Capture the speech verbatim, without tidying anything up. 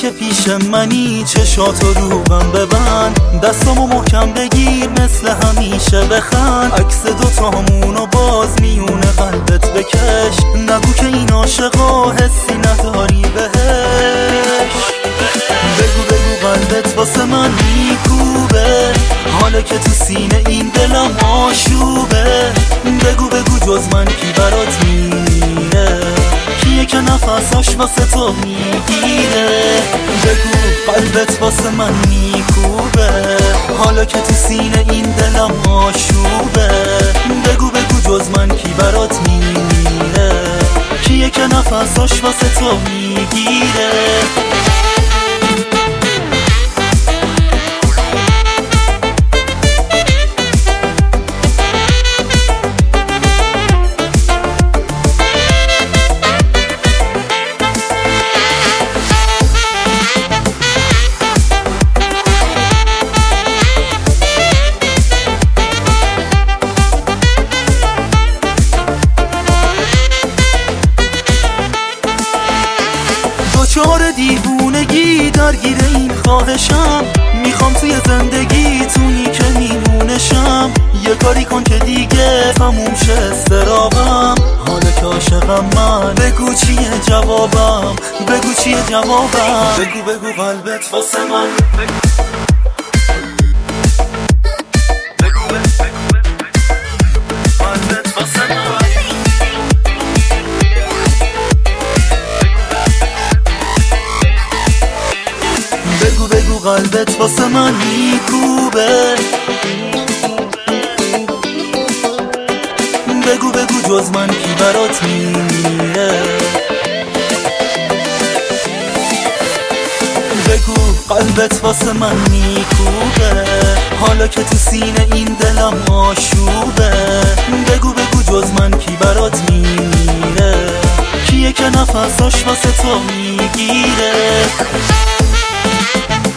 که پیش منی چشاتو روبم ببند، دستامو محکم بگیر مثل همیشه بخند، عکس دوتامونو باز میونه قلبت بکش، نگو که این عاشقا حسی نداری بهش. بگو بگو قلبت واسه من میکوبه، حالا که تو سینه این دلم آشوبه. بگو بگو جز من کی برات میره، کیه که نفساش واسه تو میگیره. بگو قلبت واسه من میکوبه، حالا که تو سینه این دلم آشوبه. بگو بگو جز من کی برات میره، کیه که نفساش واسه تو میگیره. چهار دیوونگی درگیر این خواهشم، میخوام توی زندگی تونی که میمونشم. یه کاری کن که دیگه تموم شه استرابم، حالا که عاشقم من بگو چیه جوابم، بگو چیه جوابم. بگو بگو قلبت واسه من بگو بگو قلبت واسه من میکوبه. بگو بگو جز من کی برات میره. بگو قلبت واسه من میکوبه، حالا که تو سینه این دلم آشوبه. بگو بگو جز من کی برات میره، کیه که نفساش واسه تو میگیره.